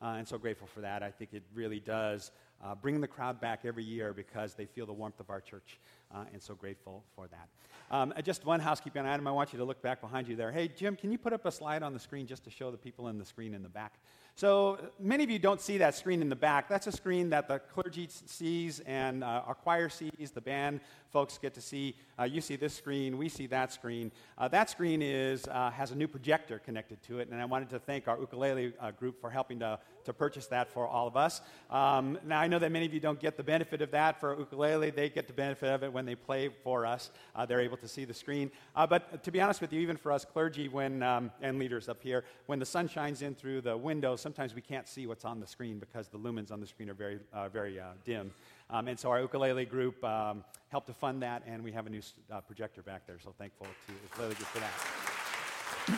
and so grateful for that. I think it really does bring the crowd back every year because they feel the warmth of our church, and so grateful for that. Just one housekeeping item. I want you to look back behind you there. Hey, Jim, can you put up a slide on the screen just to show the people in the screen in the back? So many of you don't see that screen in the back. That's a screen that the clergy sees and our choir sees, the band folks get to see. You see this screen, we see that screen. That screen has a new projector connected to it, and I wanted to thank our ukulele group for helping to purchase that for all of us. Now, I know that many of you don't get the benefit of that for ukulele. They get the benefit of it when they play for us. They're able to see the screen. But to be honest with you, even for us clergy and leaders up here, when the sun shines in through the window, sometimes we can't see what's on the screen because the lumens on the screen are very dim. And so our ukulele group helped to fund that, and we have a new projector back there. So thankful to ukulele group for that.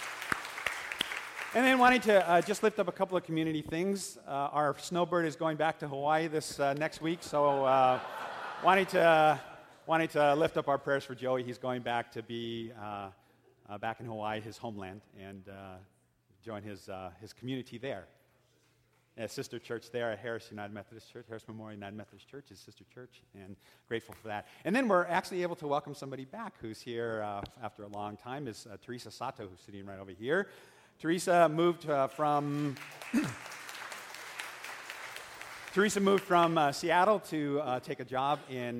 And then wanting to just lift up a couple of community things. Our snowbird is going back to Hawaii this next week, so wanting to lift up our prayers for Joey. He's going back to be back in Hawaii, his homeland, and join his community there. A sister church there at Harris United Methodist Church, Harris Memorial United Methodist Church, his sister church, and grateful for that. And then we're actually able to welcome somebody back who's here after a long time, is Teresa Sato, who's sitting right over here. Teresa moved from Seattle to take a job in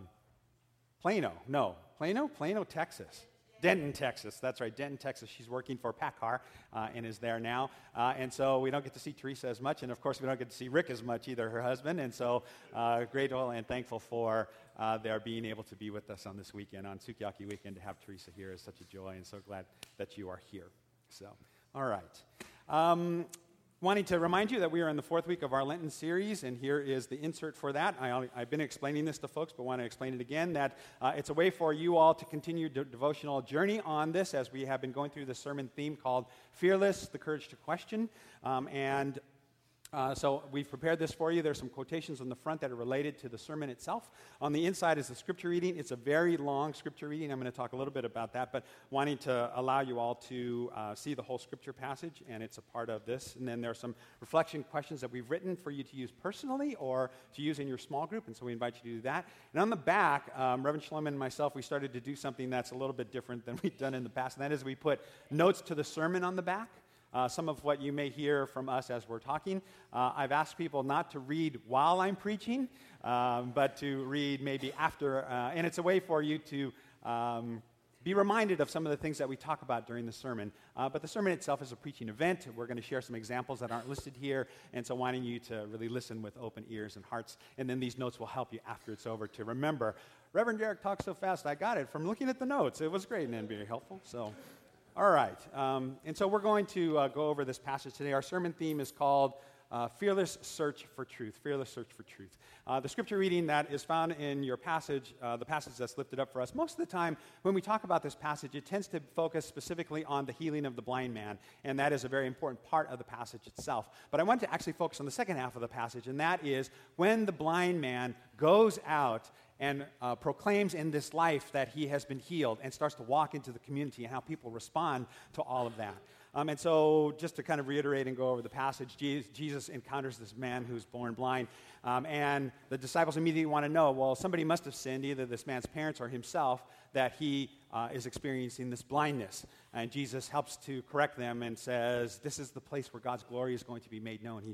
Plano, Texas. Denton, Texas. That's right, Denton, Texas. She's working for PACCAR and is there now. And so we don't get to see Teresa as much. And, of course, we don't get to see Rick as much either, her husband. And so grateful and thankful for their being able to be with us on this weekend, on Sukiyaki weekend. To have Teresa here is such a joy, and so glad that you are here. So, all right. Wanting to remind you that we are in the fourth week of our Lenten series, and here is the insert for that. I've been explaining this to folks, but want to explain it again, that it's a way for you all to continue the devotional journey on this as we have been going through the sermon theme called Fearless, the Courage to Question. So we've prepared this for you. There's some quotations on the front that are related to the sermon itself. On the inside is the scripture reading. It's a very long scripture reading. I'm going to talk a little bit about that, but wanting to allow you all to see the whole scripture passage, and it's a part of this. And then there are some reflection questions that we've written for you to use personally or to use in your small group, and so we invite you to do that. And on the back, Reverend Shlomo and myself, we started to do something that's a little bit different than we've done in the past, and that is we put notes to the sermon on the back. Some of what you may hear from us as we're talking. I've asked people not to read while I'm preaching, but to read maybe after. And it's a way for you to be reminded of some of the things that we talk about during the sermon. But the sermon itself is a preaching event. We're going to share some examples that aren't listed here, and so wanting you to really listen with open ears and hearts. And then these notes will help you after it's over to remember, Reverend Derek talked so fast, I got it from looking at the notes. It was great and very helpful. So. All right, and so we're going to go over this passage today. Our sermon theme is called Fearless Search for Truth, Fearless Search for Truth. The scripture reading that is found in your passage, the passage that's lifted up for us, most of the time when we talk about this passage, it tends to focus specifically on the healing of the blind man, and that is a very important part of the passage itself. But I want to actually focus on the second half of the passage, and that is when the blind man goes out and proclaims in this life that he has been healed and starts to walk into the community and how people respond to all of that. And so just to kind of reiterate and go over the passage, Jesus encounters this man who's born blind, and the disciples immediately want to know, well, somebody must have sinned, either this man's parents or himself, that he is experiencing this blindness. And Jesus helps to correct them and says, this is the place where God's glory is going to be made known.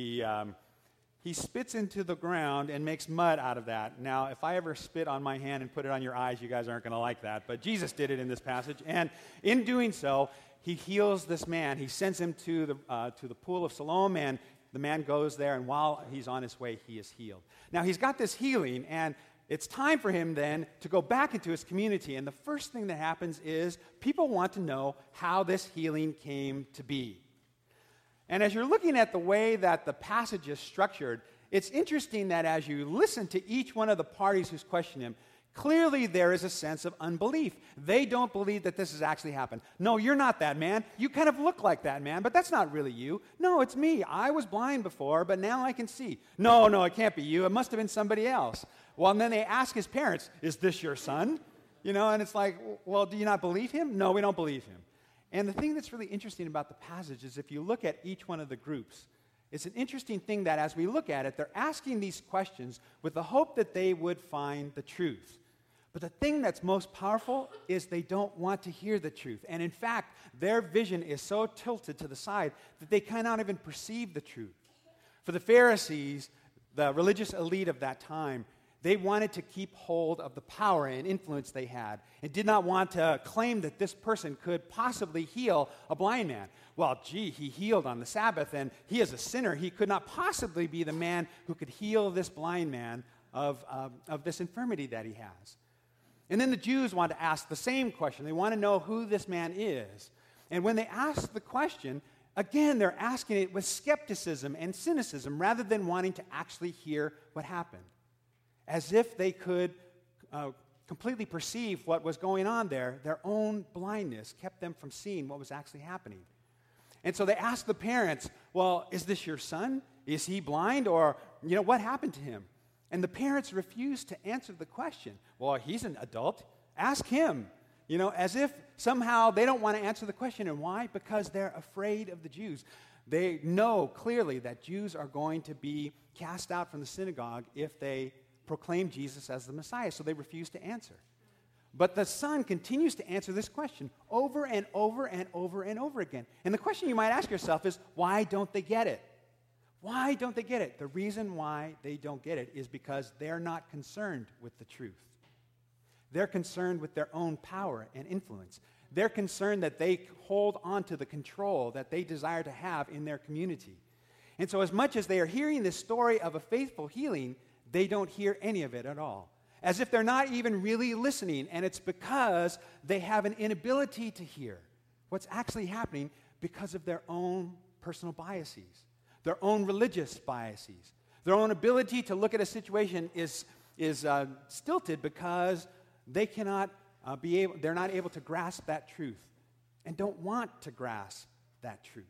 He spits into the ground and makes mud out of that. Now, if I ever spit on my hand and put it on your eyes, you guys aren't going to like that. But Jesus did it in this passage. And in doing so, he heals this man. He sends him to the pool of Siloam, and the man goes there. And while he's on his way, he is healed. Now, he's got this healing, and it's time for him then to go back into his community. And the first thing that happens is people want to know how this healing came to be. And as you're looking at the way that the passage is structured, it's interesting that as you listen to each one of the parties who's questioning him, clearly there is a sense of unbelief. They don't believe that this has actually happened. No, you're not that man. You kind of look like that man, but that's not really you. No, it's me. I was blind before, but now I can see. No, it can't be you. It must have been somebody else. Well, and then they ask his parents, is this your son? And it's like, well, do you not believe him? No, we don't believe him. And the thing that's really interesting about the passage is if you look at each one of the groups, It's an interesting thing that as we look at it, they're asking these questions with the hope that they would find the truth. But the thing that's most powerful is they don't want to hear the truth. And in fact, their vision is so tilted to the side that they cannot even perceive the truth. For the Pharisees, the religious elite of that time, they wanted to keep hold of the power and influence they had and did not want to claim that this person could possibly heal a blind man. Well, he healed on the Sabbath, and he is a sinner. He could not possibly be the man who could heal this blind man of this infirmity that he has. And then the Jews want to ask the same question. They want to know who this man is. And when they ask the question, again, they're asking it with skepticism and cynicism rather than wanting to actually hear what happened. As if they could completely perceive what was going on there, their own blindness kept them from seeing what was actually happening. And so they asked the parents, well, is this your son? Is he blind? Or, what happened to him? And the parents refused to answer the question. Well, he's an adult. Ask him. As if somehow they don't want to answer the question. And why? Because they're afraid of the Jews. They know clearly that Jews are going to be cast out from the synagogue if they proclaim Jesus as the Messiah. So they refuse to answer. But the son continues to answer this question over and over and over and over again. And the question you might ask yourself is, why don't they get it? Why don't they get it? The reason why they don't get it is because they're not concerned with the truth. They're concerned with their own power and influence. They're concerned that they hold on to the control that they desire to have in their community. And so as much as they are hearing this story of a faithful healing, they don't hear any of it at all. As if they're not even really listening, and it's because they have an inability to hear what's actually happening because of their own personal biases, their own religious biases. Their own ability to look at a situation is stilted because they're not able to grasp that truth and don't want to grasp that truth.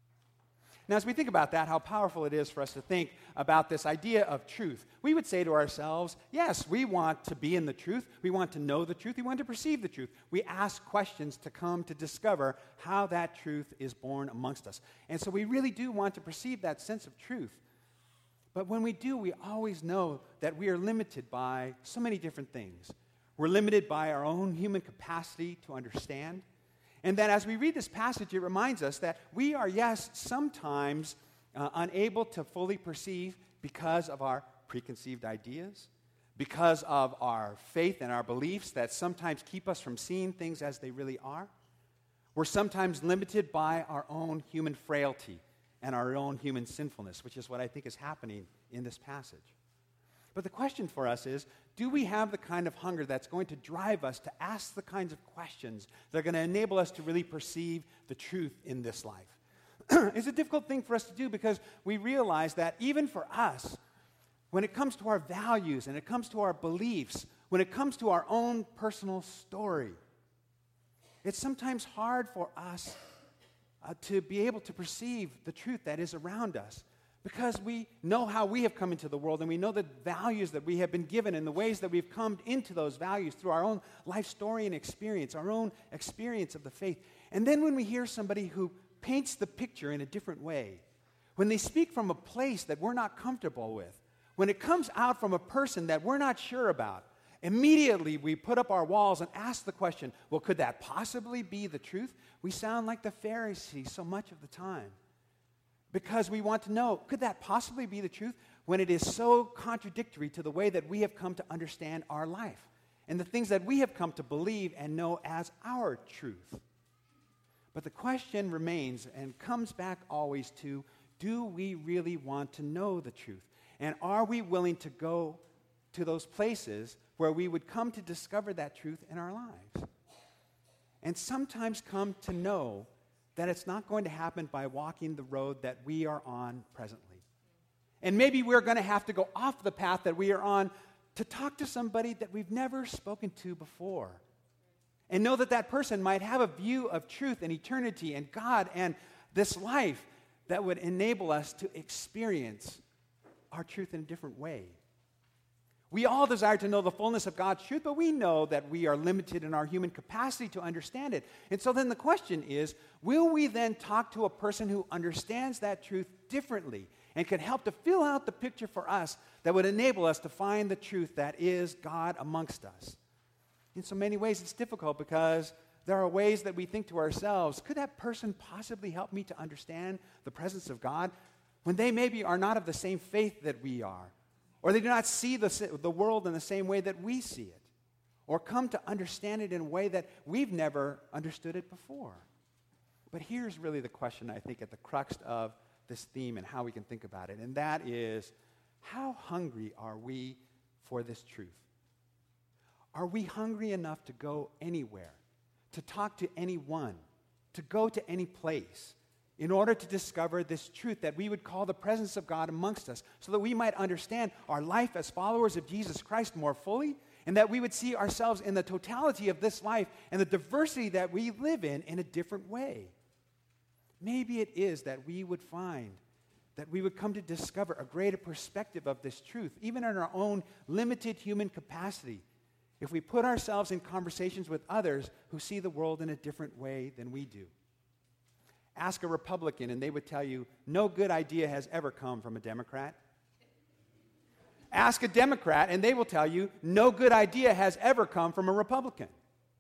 Now, as we think about that, how powerful it is for us to think about this idea of truth, we would say to ourselves, yes, we want to be in the truth. We want to know the truth. We want to perceive the truth. We ask questions to come to discover how that truth is born amongst us. And so we really do want to perceive that sense of truth. But when we do, we always know that we are limited by so many different things. We're limited by our own human capacity to understand. And that as we read this passage, it reminds us that we are, yes, sometimes unable to fully perceive because of our preconceived ideas, because of our faith and our beliefs that sometimes keep us from seeing things as they really are. We're sometimes limited by our own human frailty and our own human sinfulness, which is what I think is happening in this passage. But the question for us is, do we have the kind of hunger that's going to drive us to ask the kinds of questions that are going to enable us to really perceive the truth in this life? It's a difficult thing for us to do because we realize that even for us, when it comes to our values and it comes to our beliefs, when it comes to our own personal story, it's sometimes hard for us to be able to perceive the truth that is around us. Because we know how we have come into the world and we know the values that we have been given and the ways that we've come into those values through our own life story and experience, our own experience of the faith. And then when we hear somebody who paints the picture in a different way, when they speak from a place that we're not comfortable with, when it comes out from a person that we're not sure about, immediately we put up our walls and ask the question, well, could that possibly be the truth? We sound like the Pharisees so much of the time. Because we want to know, could that possibly be the truth when it is so contradictory to the way that we have come to understand our life and the things that we have come to believe and know as our truth? But the question remains and comes back always to, do we really want to know the truth? And are we willing to go to those places where we would come to discover that truth in our lives? And sometimes come to know that it's not going to happen by walking the road that we are on presently. And maybe we're going to have to go off the path that we are on to talk to somebody that we've never spoken to before. And know that that person might have a view of truth and eternity and God and this life that would enable us to experience our truth in a different way. We all desire to know the fullness of God's truth, but we know that we are limited in our human capacity to understand it. And so then the question is, will we then talk to a person who understands that truth differently and can help to fill out the picture for us that would enable us to find the truth that is God amongst us. In so many ways, it's difficult because there are ways that we think to ourselves, could that person possibly help me to understand the presence of God when they maybe are not of the same faith that we are, or they do not see the world in the same way that we see it, or come to understand it in a way that we've never understood it before. But here's really the question, I think, at the crux of this theme and how we can think about it, and that is, how hungry are we for this truth? Are we hungry enough to go anywhere, to talk to anyone, to go to any place, in order to discover this truth that we would call the presence of God amongst us, so that we might understand our life as followers of Jesus Christ more fully, and that we would see ourselves in the totality of this life and the diversity that we live in a different way? Maybe it is that we would find that we would come to discover a greater perspective of this truth, even in our own limited human capacity, if we put ourselves in conversations with others who see the world in a different way than we do. Ask a Republican, and they would tell you, no good idea has ever come from a Democrat. Ask a Democrat, and they will tell you, no good idea has ever come from a Republican.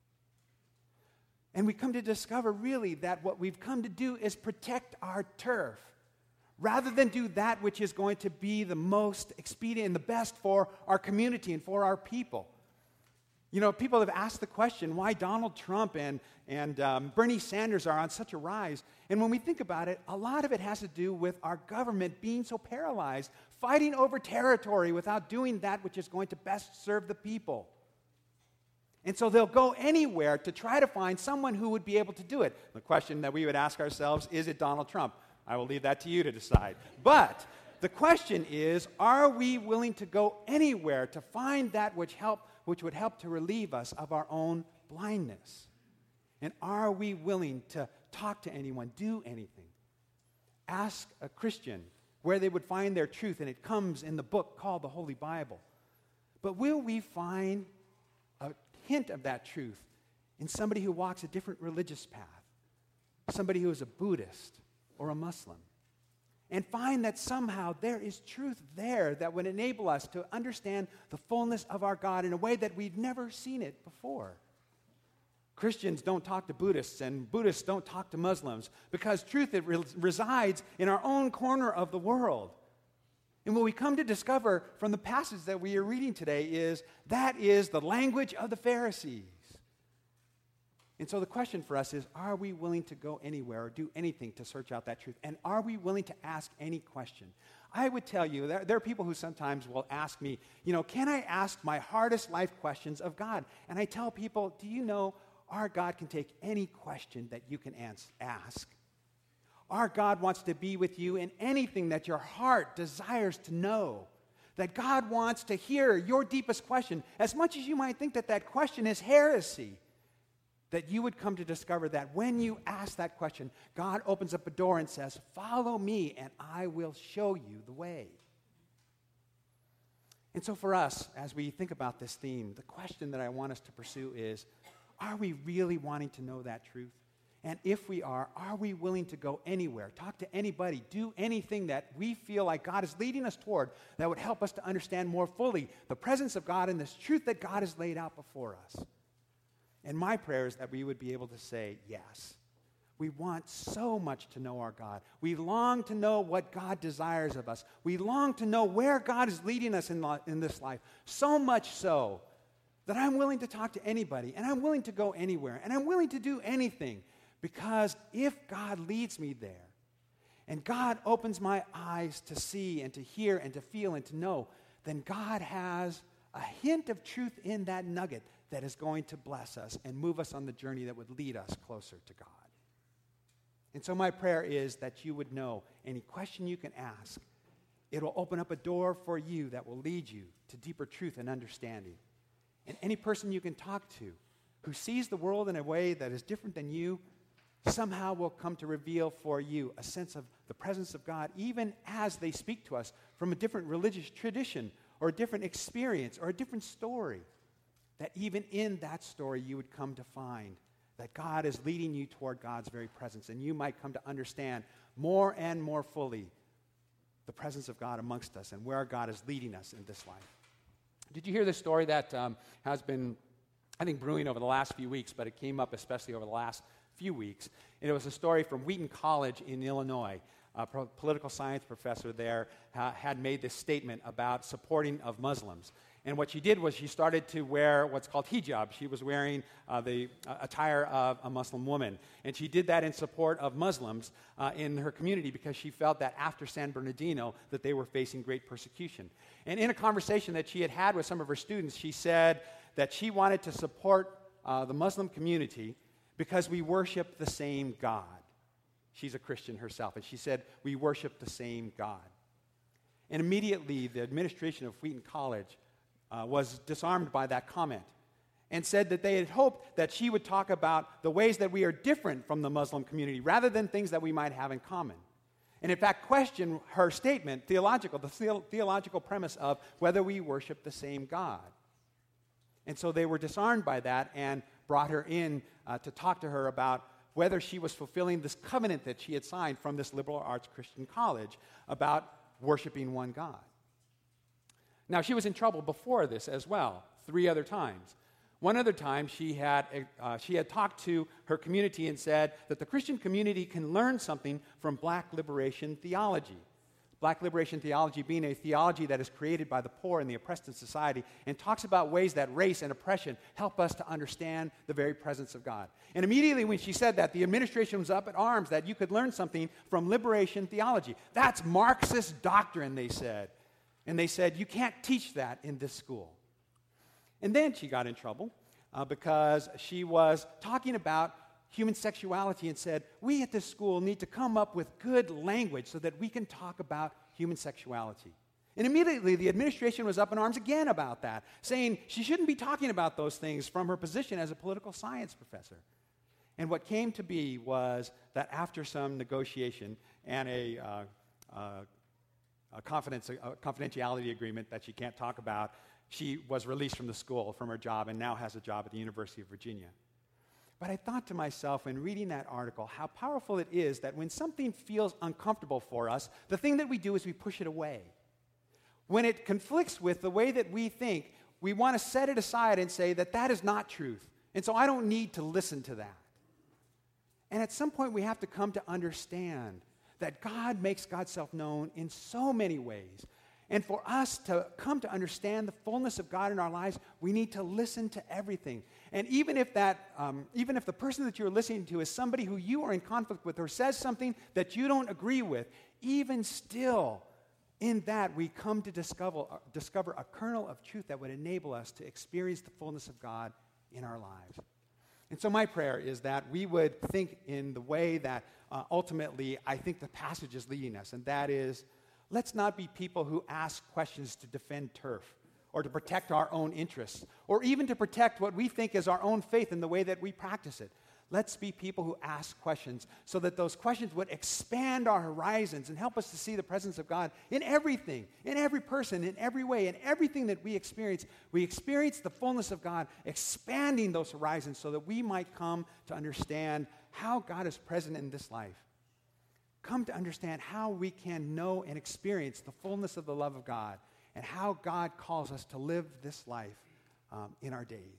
And we come to discover, really, that what we've come to do is protect our turf, rather than do that which is going to be the most expedient and the best for our community and for our people. You know, people have asked the question why Donald Trump and Bernie Sanders are on such a rise. And when we think about it, a lot of it has to do with our government being so paralyzed, fighting over territory without doing that which is going to best serve the people. And so they'll go anywhere to try to find someone who would be able to do it. The question that we would ask ourselves, is it Donald Trump? I will leave that to you to decide. But the question is, are we willing to go anywhere to find that which would help to relieve us of our own blindness? And are we willing to talk to anyone, do anything? Ask a Christian where they would find their truth, and it comes in the book called the Holy Bible. But will we find a hint of that truth in somebody who walks a different religious path, somebody who is a Buddhist or a Muslim, and find that somehow there is truth there that would enable us to understand the fullness of our God in a way that we've never seen it before? Christians don't talk to Buddhists, and Buddhists don't talk to Muslims, because truth resides in our own corner of the world. And what we come to discover from the passage that we are reading today is that is the language of the Pharisees. And so the question for us is, are we willing to go anywhere or do anything to search out that truth? And are we willing to ask any question? I would tell you, there are people who sometimes will ask me, can I ask my hardest life questions of God? And I tell people, do you know our God can take any question that you can ask? Our God wants to be with you in anything that your heart desires to know. That God wants to hear your deepest question, as much as you might think that that question is heresy. That you would come to discover that when you ask that question, God opens up a door and says, follow me and I will show you the way. And so for us, as we think about this theme, the question that I want us to pursue is, are we really wanting to know that truth? And if we are we willing to go anywhere, talk to anybody, do anything that we feel like God is leading us toward that would help us to understand more fully the presence of God and this truth that God has laid out before us? And my prayer is that we would be able to say yes. We want so much to know our God. We long to know what God desires of us. We long to know where God is leading us in this life. So much so that I'm willing to talk to anybody, and I'm willing to go anywhere, and I'm willing to do anything. Because if God leads me there, and God opens my eyes to see and to hear and to feel and to know, then God has a hint of truth in that nugget that is going to bless us and move us on the journey that would lead us closer to God. And so my prayer is that you would know any question you can ask, it will open up a door for you that will lead you to deeper truth and understanding. And any person you can talk to who sees the world in a way that is different than you, somehow will come to reveal for you a sense of the presence of God, even as they speak to us from a different religious tradition or a different experience or a different story. That even in that story you would come to find that God is leading you toward God's very presence, and you might come to understand more and more fully the presence of God amongst us and where God is leading us in this life. Did you hear this story that has been, I think, brewing over the last few weeks, but it came up especially over the last few weeks? And it was a story from Wheaton College in Illinois. A political science professor there had made this statement about supporting of Muslims. And what she did was she started to wear what's called hijab. She was wearing the attire of a Muslim woman. And she did that in support of Muslims in her community because she felt that after San Bernardino that they were facing great persecution. And in a conversation that she had with some of her students, she said that she wanted to support the Muslim community because we worship the same God. She's a Christian herself, and she said, we worship the same God. And immediately, the administration of Wheaton College was disarmed by that comment and said that they had hoped that she would talk about the ways that we are different from the Muslim community rather than things that we might have in common. And in fact, question her statement, the theological premise of whether we worship the same God. And so they were disarmed by that and brought her in to talk to her about whether she was fulfilling this covenant that she had signed from this liberal arts Christian college about worshiping one God. Now, she was in trouble before this as well, 3 other times. One other time, she had talked to her community and said that the Christian community can learn something from Black liberation theology. Black liberation theology being a theology that is created by the poor and the oppressed in society and talks about ways that race and oppression help us to understand the very presence of God. And immediately when she said that, the administration was up at arms that you could learn something from liberation theology. That's Marxist doctrine, they said. And they said, you can't teach that in this school. And then she got in trouble because she was talking about human sexuality and said, we at this school need to come up with good language so that we can talk about human sexuality. And immediately the administration was up in arms again about that, saying she shouldn't be talking about those things from her position as a political science professor. And what came to be was that after some negotiation and a confidentiality agreement that she can't talk about, she was released from the school, from her job, and now has a job at the University of Virginia. But I thought to myself when reading that article how powerful it is that when something feels uncomfortable for us, the thing that we do is we push it away. When it conflicts with the way that we think, we want to set it aside and say that that is not truth. And so I don't need to listen to that. And at some point we have to come to understand that God makes God's self known in so many ways. And for us to come to understand the fullness of God in our lives, we need to listen to everything. And even if the person that you're listening to is somebody who you are in conflict with or says something that you don't agree with, even still, in that we come to discover a kernel of truth that would enable us to experience the fullness of God in our lives. And so my prayer is that we would think in the way that ultimately I think the passage is leading us, and that is, let's not be people who ask questions to defend turf or to protect our own interests or even to protect what we think is our own faith in the way that we practice it. Let's be people who ask questions so that those questions would expand our horizons and help us to see the presence of God in everything, in every person, in every way, in everything that we experience. We experience the fullness of God, expanding those horizons so that we might come to understand how God is present in this life. Come to understand how we can know and experience the fullness of the love of God and how God calls us to live this life in our days.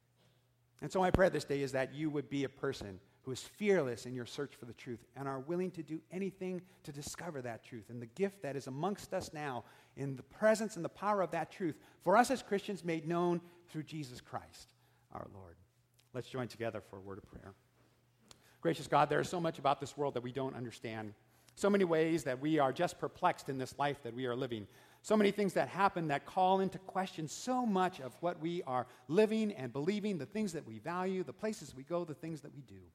And so my prayer this day is that you would be a person who is fearless in your search for the truth and are willing to do anything to discover that truth and the gift that is amongst us now in the presence and the power of that truth for us as Christians made known through Jesus Christ, our Lord. Let's join together for a word of prayer. Gracious God, there is so much about this world that we don't understand. So many ways that we are just perplexed in this life that we are living. So many things that happen that call into question so much of what we are living and believing, the things that we value, the places we go, the things that we do.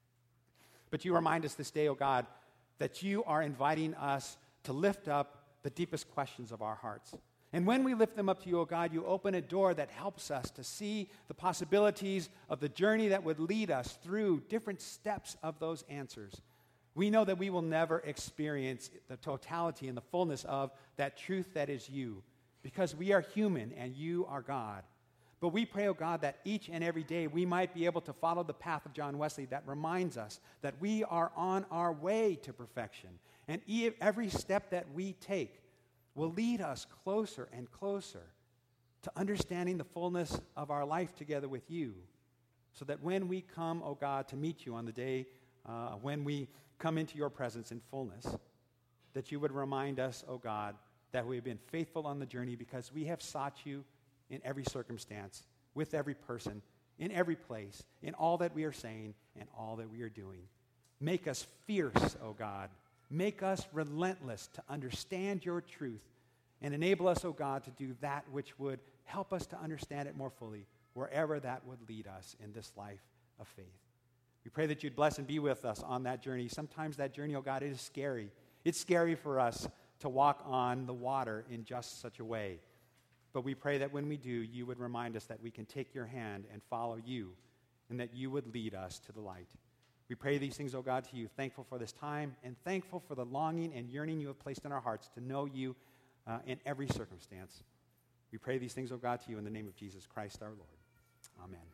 But you remind us this day, oh God, that you are inviting us to lift up the deepest questions of our hearts. And when we lift them up to you, oh God, you open a door that helps us to see the possibilities of the journey that would lead us through different steps of those answers. We know that we will never experience the totality and the fullness of that truth that is you, because we are human and you are God. But we pray, oh God, that each and every day we might be able to follow the path of John Wesley that reminds us that we are on our way to perfection. And every step that we take will lead us closer and closer to understanding the fullness of our life together with you, so that when we come, oh God, to meet you on the day when we come into your presence in fullness, that you would remind us, oh God, that we have been faithful on the journey because we have sought you in every circumstance, with every person, in every place, in all that we are saying and all that we are doing. Make us fierce, oh God. Make us relentless to understand your truth and enable us, oh God, to do that which would help us to understand it more fully, wherever that would lead us in this life of faith. We pray that you'd bless and be with us on that journey. Sometimes that journey, oh God, it is scary. It's scary for us to walk on the water in just such a way. But we pray that when we do, you would remind us that we can take your hand and follow you, and that you would lead us to the light. We pray these things, oh God, to you, thankful for this time and thankful for the longing and yearning you have placed in our hearts to know you in every circumstance. We pray these things, oh God, to you in the name of Jesus Christ our Lord. Amen.